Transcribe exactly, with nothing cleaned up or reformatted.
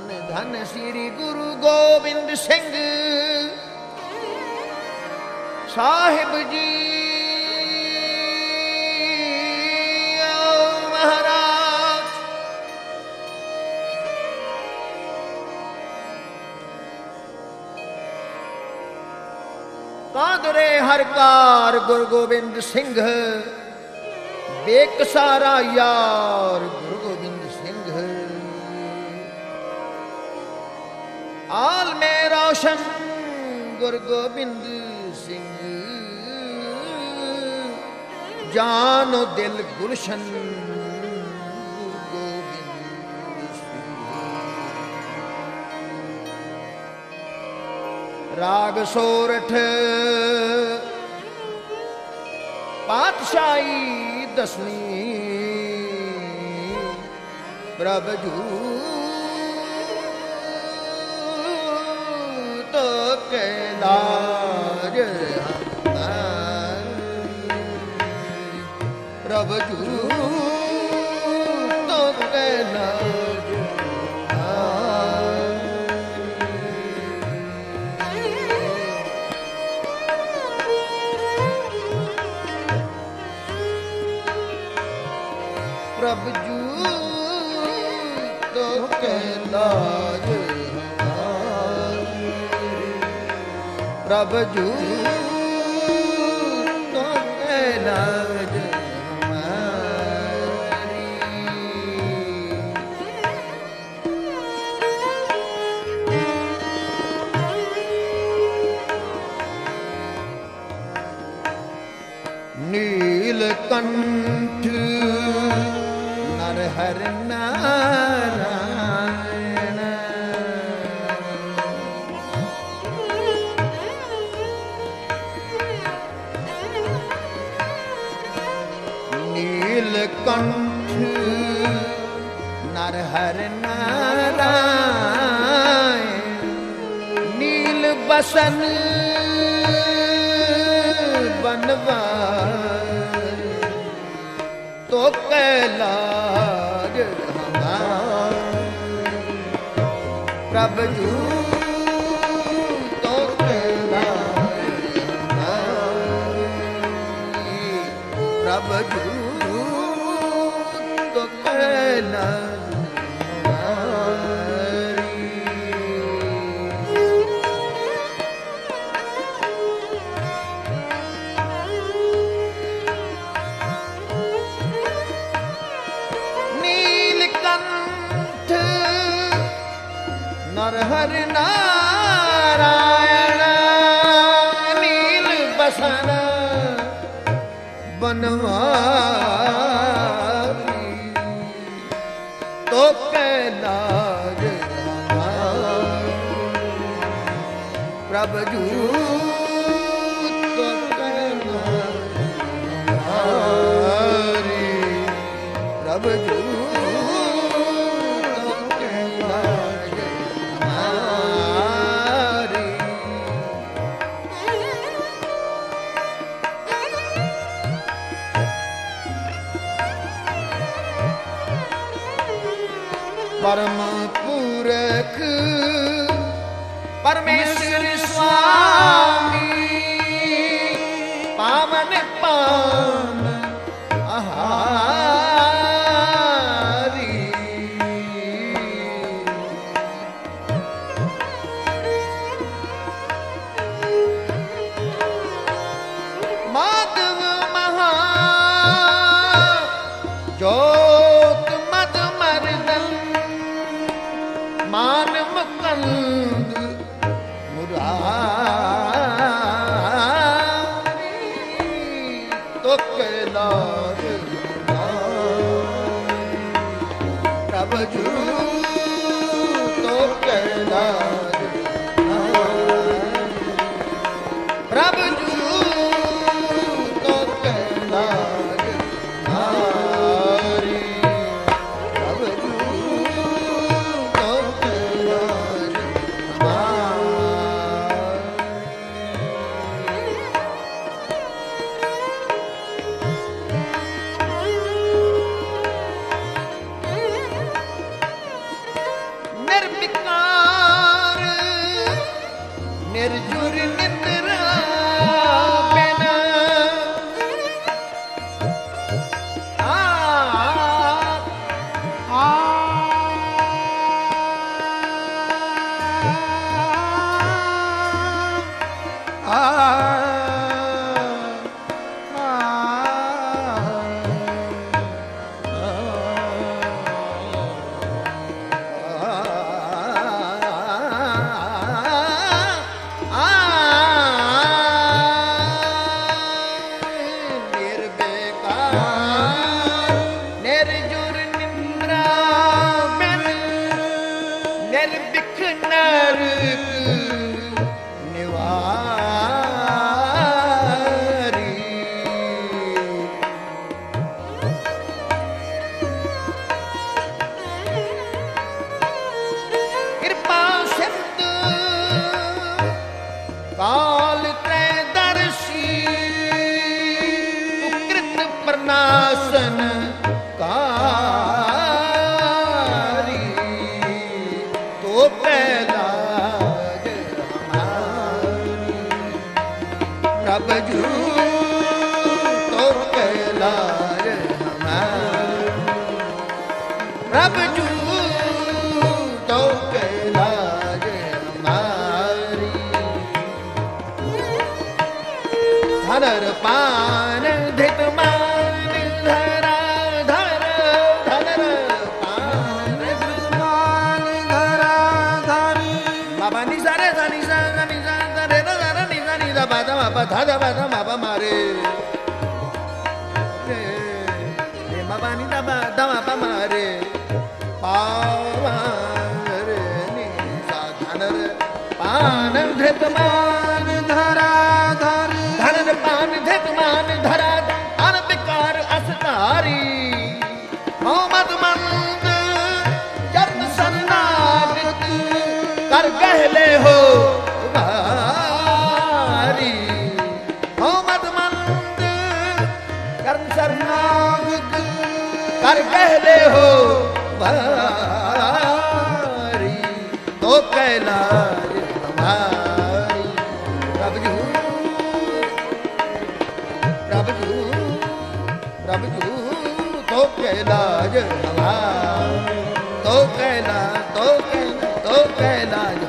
ਧੰਨ ਸ੍ਰੀ ਗੁਰੂ ਗੋਬਿੰਦ ਸਿੰਘ ਸਾਹਿਬ ਜੀ ਮਹਾਰਾਜ। ਕਾਦਰੇ ਹਰਕਾਰ ਗੁਰੂ ਗੋਬਿੰਦ ਸਿੰਘ ਬੇਕਸਾਰਾ ਯਾਰ ਗੁਰੂ ਗੋਬਿੰਦ ਸਿੰਘ। ਆਲਮੇ ਰੋਸ਼ਨ ਗੁਰੂ ਗੋਬਿੰਦ ਸਿੰਘ ਜਾਨੋ ਦਿਲ ਗੁਲਸ਼ਨ ਗੁਰੂ ਗੋਬਿੰਦ ਸਿੰਘ। ਰਾਗ ਸੋਰਠ ਪਾਤਸ਼ਾਹੀ ਦਸਵੀਂ ਪ੍ਰਭ ਜੂਤ ਕੇ ਲਾਜ ਪ੍ਰਭ ਜੂਤ ਕੇ ਲਾਜ। ਪ੍ਰਭ ਜੂਤ ਕੇ ਲਾਜ ਪ੍ਰਭ ਜੂਤ ਕੇ ਲਾਜ ਹਮਾਰੀ। ਨੀਲਕੰਠ ਹਰ ਨਾਰਾਇਣ ਨੀਲਕੰਠ ਨਰ ਹਰ ਨਾਰਾਇਣ ਨੀਲ ਬਸਨ ਬਨਵਾਸ ਤੋ ਕੈਲਾਜ ਪ੍ਰਭ ਜੂਤ ਕੇ ਲਾਜ ਪ੍ਰਭ ਜੂਤ ਕੇ ਲਾਜ। ਨੀਲਕੰਠ ਨਰ ਹਰ ਨਾਰਾਇਣ ਨੀਲ ਬਸਨ ਬਨਵਾਰੀ ਤੋ ਕੈਲਾਜ ਪ੍ਰਭ ਜੂਤ ਕੇ ਲਾਜ ਪ੍ਰਭ ਜੂਤ ਪਰਮ ਪੁਰਖ ਪਰਮੇਸ਼ਰ ਸੁਆਮੀ ਪਾਵਨ ਪਾਵਨ ਆਹਾਰੀ ਮਾਧਵ ਮਹਾ ਜੋਤ ਮਦ ਮਰਦਨ ਮਾਨ ਮੁਕੰਦ निर्जुर निद्रा बिना आ आ काल त्रयदर्शी सुकृत प्रणाशन कारी तो कैलाज हमारी प्रभु जू तो कैलाज हमारी प्रभु जू तो कैलाज हमारी धर पान धित मान धरा धर धर पान धित मान धरा धरी बाबा नि सा रे सा नि सा नि सा रे रे रे नि सा नि दा बा दा बा धा दा बा धा मा बा मारे रे रे बाबा नि दा बा धा मा बा मारे पावा रे नि सा धन रे पान धित मान धरा धरी धन पान धित मान धरा अन विकार असकारी हो मत मंद जन्म सन्नागत कर कहले हो भारी हो मत मंद कर्म सन्नागत कर कहले हो भारी तो कैलाज हमारी प्रभु प्रभु प्रभु तो कैलाज हमारा तो कैला तो कैला तो कैलाज